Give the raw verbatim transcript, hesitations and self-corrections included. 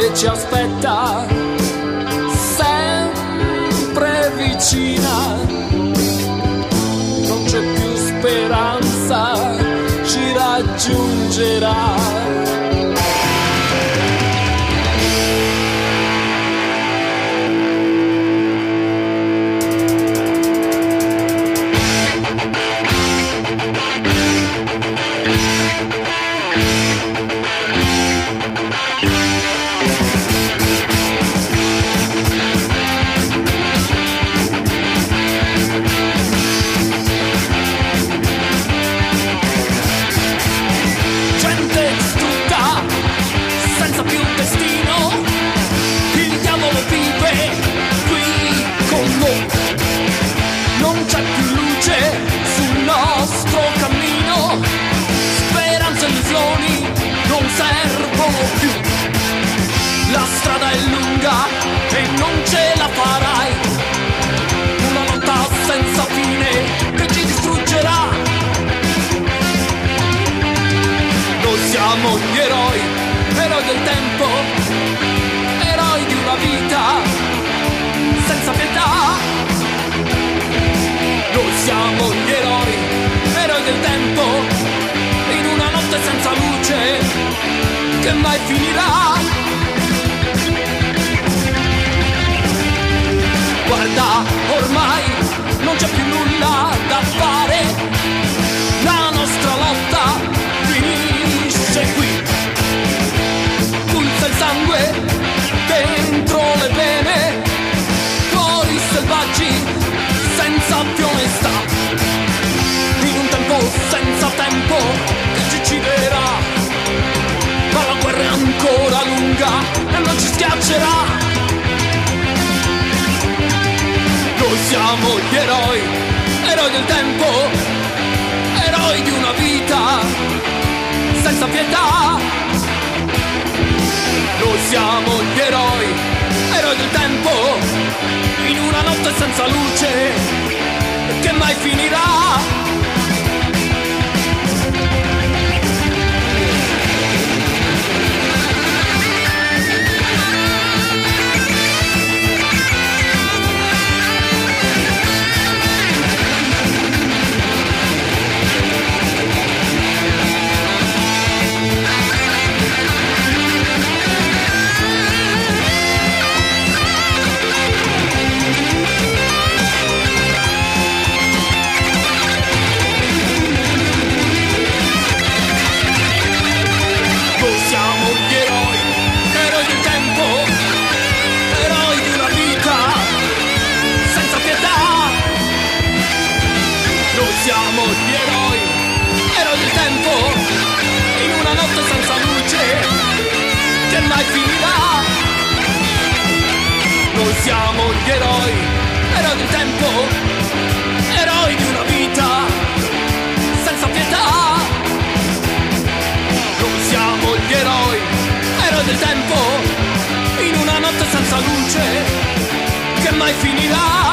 che ci aspetta, sempre vicina. Non c'è più speranza, ci raggiungerà. La strada è lunga e non ce la farai, una lotta senza fine che ci distruggerà. Noi siamo gli eroi, eroi del tempo, eroi di una vita senza pietà. Noi siamo gli eroi, eroi del tempo, in una notte senza luce che mai finirà. Guarda, ormai non c'è più nulla da fare, la nostra lotta finisce qui. Pulsa il sangue dentro le vene, cuori selvaggi senza più onestà, in un tempo senza tempo che ci ucciderà. Ma la guerra è ancora lunga e non ci schiaccerà. Noi siamo gli eroi, eroi del tempo, eroi di una vita senza pietà. Noi siamo gli eroi, eroi del tempo, in una notte senza luce che mai finirà. Siamo gli eroi, eroi del tempo, in una notte senza luce che mai finirà. Noi siamo gli eroi, eroi del tempo, eroi di una vita senza pietà. Noi siamo gli eroi, eroi del tempo, in una notte senza luce che mai finirà.